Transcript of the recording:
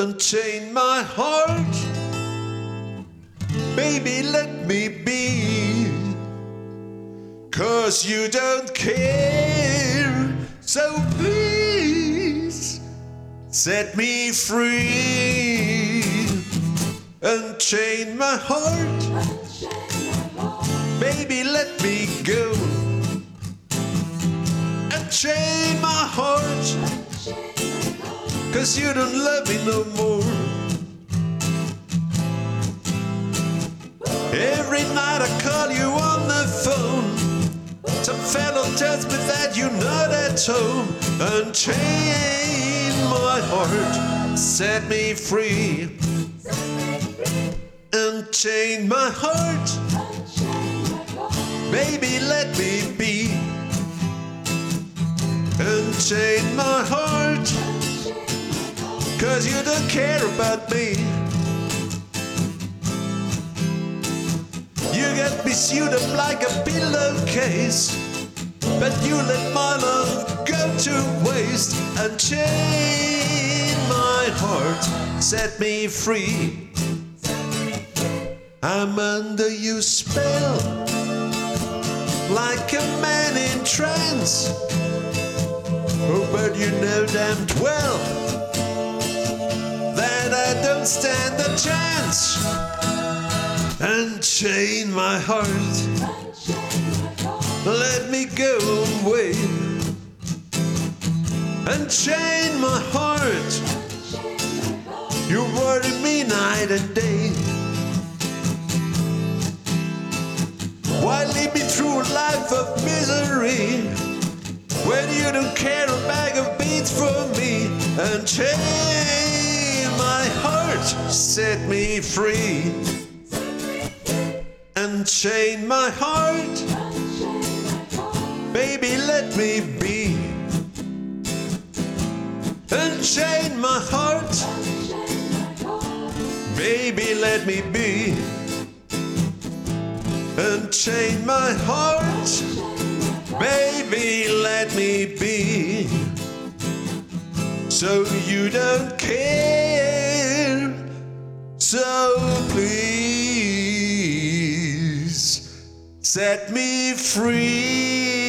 Unchain my heart, baby, let me be. 'Cause you don't care, so please set me free. Unchain my heart, baby, let me go. Unchain my heart, 'cause you don't love me no more. Every night I call you on the phone. Some fellow tells me that you're not at home. Unchain my heart, set me free. Unchain my heart, baby, let me be. Unchain my heart, 'cause you don't care about me. You got me sewed up like a pillowcase, but you let my love go to waste. Unchain my heart, set me free. I'm under your spell, like a man in trance. Oh, but you know damn well that I don't stand a chance. Unchain my heart, let me go away. Unchain my heart, you worry me night and day. Why lead me through a life of misery when you don't care a bag of beans for me? Unchain my heart, set me free. Unchain my heart, baby, let me be. Unchain my heart, baby, let me be. Unchain my heart, baby, let me be. So you don't care, so please set me free.